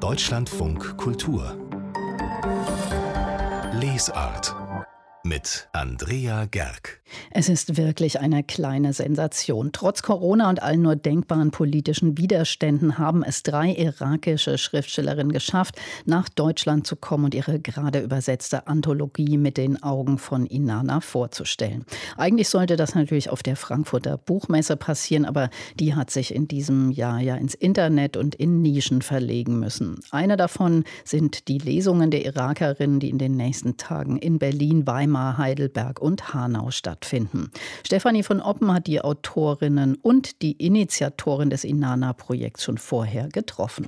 Deutschlandfunk Kultur Lesart mit Andrea Gerg. Es ist wirklich eine kleine Sensation. Trotz Corona und allen nur denkbaren politischen Widerständen haben es 3 irakische Schriftstellerinnen geschafft, nach Deutschland zu kommen und ihre gerade übersetzte Anthologie mit den Augen von Inanna vorzustellen. Eigentlich sollte das natürlich auf der Frankfurter Buchmesse passieren, aber die hat sich in diesem Jahr ja ins Internet und in Nischen verlegen müssen. Eine davon sind die Lesungen der Irakerinnen, die in den nächsten Tagen in Berlin, Weimar, Heidelberg und Hanau stattfinden. Stefanie von Oppen hat die Autorinnen und die Initiatorin des Inanna-Projekts schon vorher getroffen.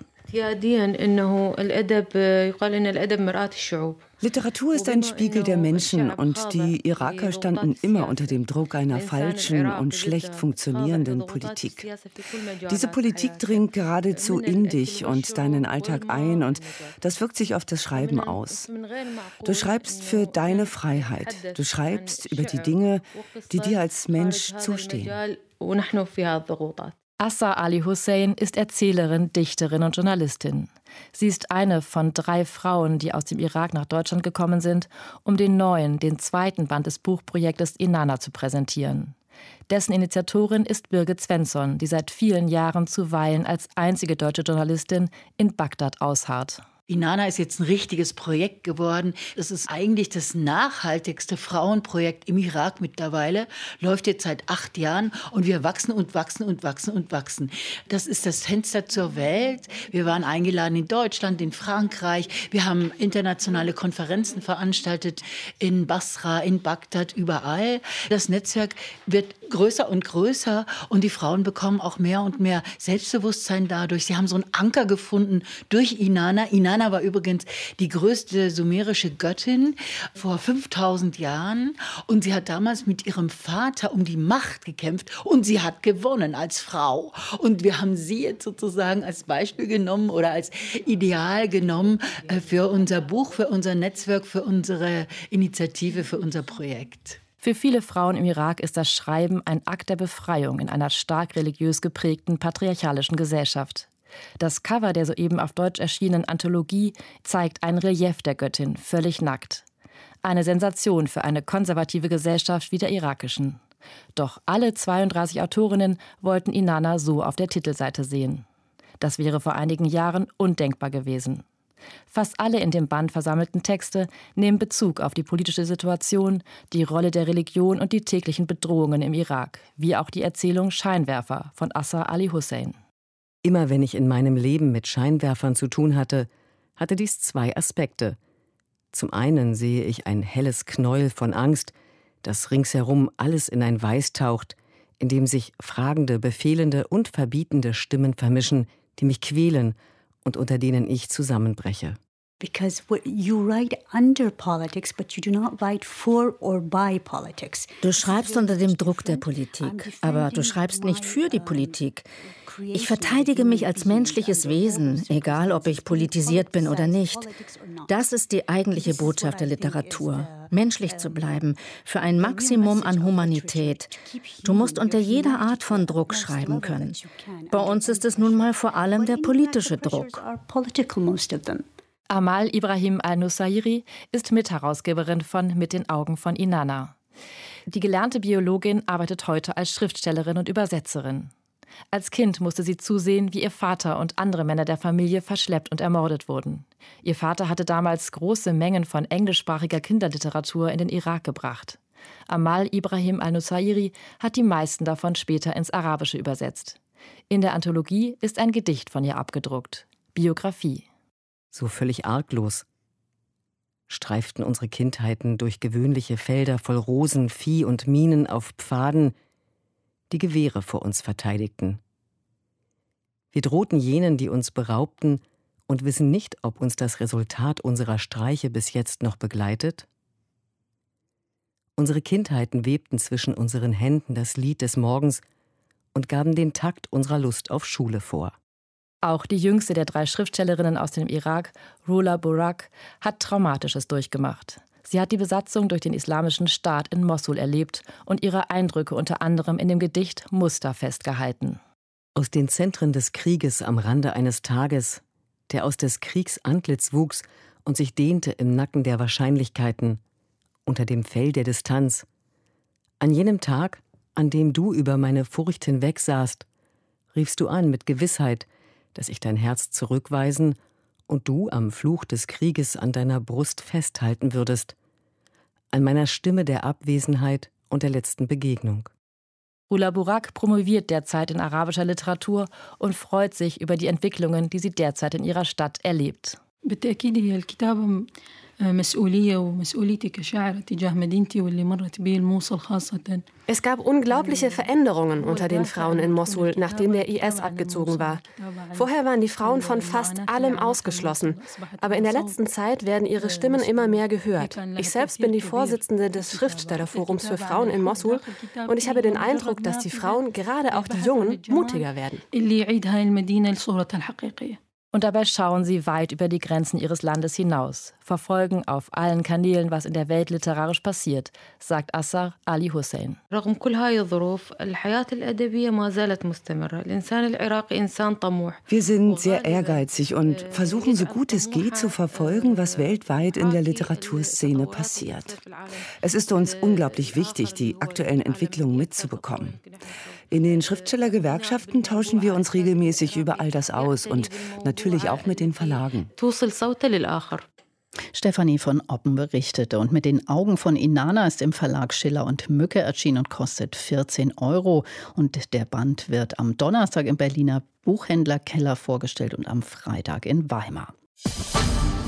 Literatur ist ein Spiegel der Menschen und die Iraker standen immer unter dem Druck einer falschen und schlecht funktionierenden Politik. Diese Politik dringt geradezu in dich und deinen Alltag ein und das wirkt sich auf das Schreiben aus. Du schreibst für deine Freiheit. Du schreibst über die Dinge, die dir als Mensch zustehen. Assa Ali Hussein ist Erzählerin, Dichterin und Journalistin. Sie ist eine von 3 Frauen, die aus dem Irak nach Deutschland gekommen sind, um den zweiten Band des Buchprojektes Inanna zu präsentieren. Dessen Initiatorin ist Birgit Svensson, die seit vielen Jahren zuweilen als einzige deutsche Journalistin in Bagdad ausharrt. Inanna ist jetzt ein richtiges Projekt geworden. Es ist eigentlich das nachhaltigste Frauenprojekt im Irak mittlerweile. Läuft jetzt seit 8 Jahren und wir wachsen und wachsen und wachsen und wachsen. Das ist das Fenster zur Welt. Wir waren eingeladen in Deutschland, in Frankreich. Wir haben internationale Konferenzen veranstaltet in Basra, in Bagdad, überall. Das Netzwerk wird größer und größer und die Frauen bekommen auch mehr und mehr Selbstbewusstsein dadurch. Sie haben so einen Anker gefunden durch Inanna. Inanna war übrigens die größte sumerische Göttin vor 5000 Jahren und sie hat damals mit ihrem Vater um die Macht gekämpft und sie hat gewonnen als Frau. Und wir haben sie jetzt sozusagen als Beispiel genommen oder als Ideal genommen für unser Buch, für unser Netzwerk, für unsere Initiative, für unser Projekt. Für viele Frauen im Irak ist das Schreiben ein Akt der Befreiung in einer stark religiös geprägten patriarchalischen Gesellschaft. Das Cover der soeben auf Deutsch erschienenen Anthologie zeigt ein Relief der Göttin, völlig nackt. Eine Sensation für eine konservative Gesellschaft wie der irakischen. Doch alle 32 Autorinnen wollten Inanna so auf der Titelseite sehen. Das wäre vor einigen Jahren undenkbar gewesen. Fast alle in dem Band versammelten Texte nehmen Bezug auf die politische Situation, die Rolle der Religion und die täglichen Bedrohungen im Irak, wie auch die Erzählung Scheinwerfer von Assa Ali Hussein. Immer wenn ich in meinem Leben mit Scheinwerfern zu tun hatte, hatte dies 2 Aspekte. Zum einen sehe ich ein helles Knäuel von Angst, das ringsherum alles in ein Weiß taucht, in dem sich fragende, befehlende und verbietende Stimmen vermischen, die mich quälen und unter denen ich zusammenbreche. Because you write under politics, but you do not write for or by politics. Du schreibst unter dem Druck der Politik, aber du schreibst nicht für die Politik. Ich verteidige mich als menschliches Wesen, egal ob ich politisiert bin oder nicht. Das ist die eigentliche Botschaft der Literatur, menschlich zu bleiben, für ein Maximum an Humanität. Du musst unter jeder Art von Druck schreiben können. Bei uns ist es nun mal vor allem der politische Druck. Amal Ibrahim al-Nusayri ist Mitherausgeberin von Mit den Augen von Inanna. Die gelernte Biologin arbeitet heute als Schriftstellerin und Übersetzerin. Als Kind musste sie zusehen, wie ihr Vater und andere Männer der Familie verschleppt und ermordet wurden. Ihr Vater hatte damals große Mengen von englischsprachiger Kinderliteratur in den Irak gebracht. Amal Ibrahim al-Nusayri hat die meisten davon später ins Arabische übersetzt. In der Anthologie ist ein Gedicht von ihr abgedruckt. Biografie. So völlig arglos streiften unsere Kindheiten durch gewöhnliche Felder voll Rosen, Vieh und Minen auf Pfaden, die Gewehre vor uns verteidigten. Wir drohten jenen, die uns beraubten, und wissen nicht, ob uns das Resultat unserer Streiche bis jetzt noch begleitet. Unsere Kindheiten webten zwischen unseren Händen das Lied des Morgens und gaben den Takt unserer Lust auf Schule vor. Auch die jüngste der 3 Schriftstellerinnen aus dem Irak, Rula Burak, hat Traumatisches durchgemacht. Sie hat die Besatzung durch den Islamischen Staat in Mossul erlebt und ihre Eindrücke unter anderem in dem Gedicht Muster festgehalten. Aus den Zentren des Krieges am Rande eines Tages der aus des Kriegs Antlitz wuchs und sich dehnte im Nacken der Wahrscheinlichkeiten, unter dem Fell der Distanz. An jenem Tag, an dem du über meine Furcht hinweg saßt, riefst du an mit Gewissheit, dass ich dein Herz zurückweisen und du am Fluch des Krieges an deiner Brust festhalten würdest, an meiner Stimme der Abwesenheit und der letzten Begegnung. Rula Burak promoviert derzeit in arabischer Literatur und freut sich über die Entwicklungen, die sie derzeit in ihrer Stadt erlebt. Es gab unglaubliche Veränderungen unter den Frauen in Mossul, nachdem der IS abgezogen war. Vorher waren die Frauen von fast allem ausgeschlossen. Aber in der letzten Zeit werden ihre Stimmen immer mehr gehört. Ich selbst bin die Vorsitzende des Schriftstellerforums für Frauen in Mossul und ich habe den Eindruck, dass die Frauen, gerade auch die Jungen, mutiger werden. Und dabei schauen sie weit über die Grenzen ihres Landes hinaus, verfolgen auf allen Kanälen, was in der Welt literarisch passiert, sagt Assar Ali Hussein. Wir sind sehr ehrgeizig und versuchen, so gut es geht, zu verfolgen, was weltweit in der Literaturszene passiert. Es ist uns unglaublich wichtig, die aktuellen Entwicklungen mitzubekommen. In den Schriftstellergewerkschaften tauschen wir uns regelmäßig über all das aus und natürlich auch mit den Verlagen. Stefanie von Oppen berichtete. Und mit den Augen von Inanna ist im Verlag Schiller und Mücke erschienen und kostet 14 €. Und der Band wird am Donnerstag im Berliner Buchhändlerkeller vorgestellt und am Freitag in Weimar.